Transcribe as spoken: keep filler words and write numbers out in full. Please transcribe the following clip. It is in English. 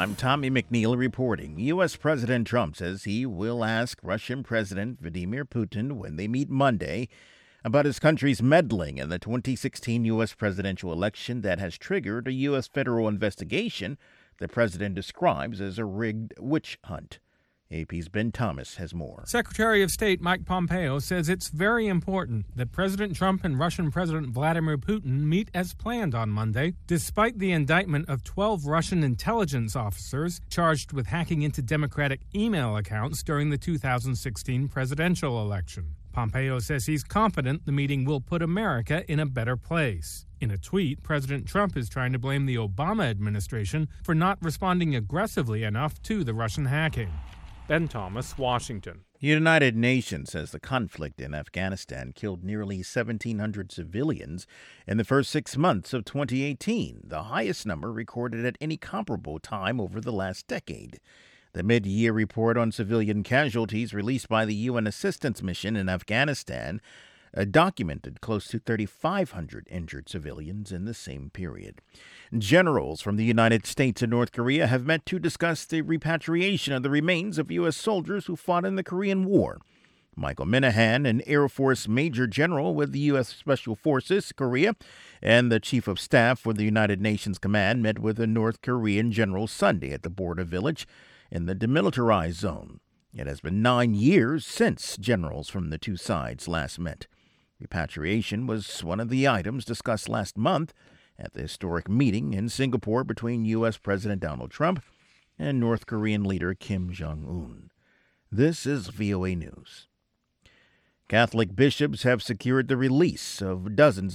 I'm Tommy McNeil reporting. U S. President Trump says he will ask Russian President Vladimir Putin when they meet Monday about his country's meddling in the twenty sixteen U S presidential election that has triggered a U S federal investigation the president describes as a rigged witch hunt. A P's Ben Thomas has more. Secretary of State Mike Pompeo says it's very important that President Trump and Russian President Vladimir Putin meet as planned on Monday, despite the indictment of twelve Russian intelligence officers charged with hacking into Democratic email accounts during the two thousand sixteen presidential election. Pompeo says he's confident the meeting will put America in a better place. In a tweet, President Trump is trying to blame the Obama administration for not responding aggressively enough to the Russian hacking. Ben Thomas, Washington. The United Nations says the conflict in Afghanistan killed nearly seventeen hundred civilians in the first six months of twenty eighteen, the highest number recorded at any comparable time over the last decade. The mid-year report on civilian casualties released by the U N Assistance Mission in Afghanistan uh, documented close to three thousand five hundred injured civilians in the same period. Generals from the United States and North Korea have met to discuss the repatriation of the remains of U S soldiers who fought in the Korean War. Michael Minahan, an Air Force Major General with the U S. Special Forces, Korea, and the Chief of Staff for the United Nations Command, met with the North Korean general Sunday at the border village in the demilitarized zone. It has been nine years since generals from the two sides last met. Repatriation was one of the items discussed last month at the historic meeting in Singapore between U S. President Donald Trump and North Korean leader Kim Jong-un. This is V O A News. Catholic bishops have secured the release of dozens